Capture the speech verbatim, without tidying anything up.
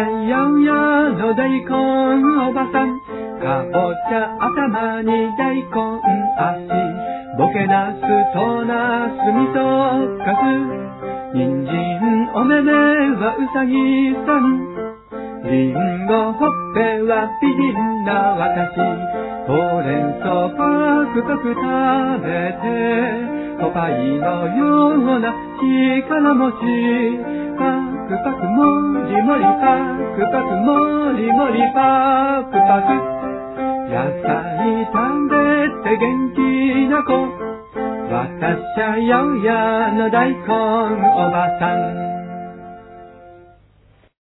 やおやの大根おばさん、かぼちゃ頭に大根足、ボケナスとなすみそかす、人参おめめはうさぎさん、りんごほっぺは美人な私、ほうれん草パクパク食べて、ポパイのような力持ち、パクパクもりもりパクパクもりもりパクパク、野菜食べて元気な子、私は八百屋の大根おばさん。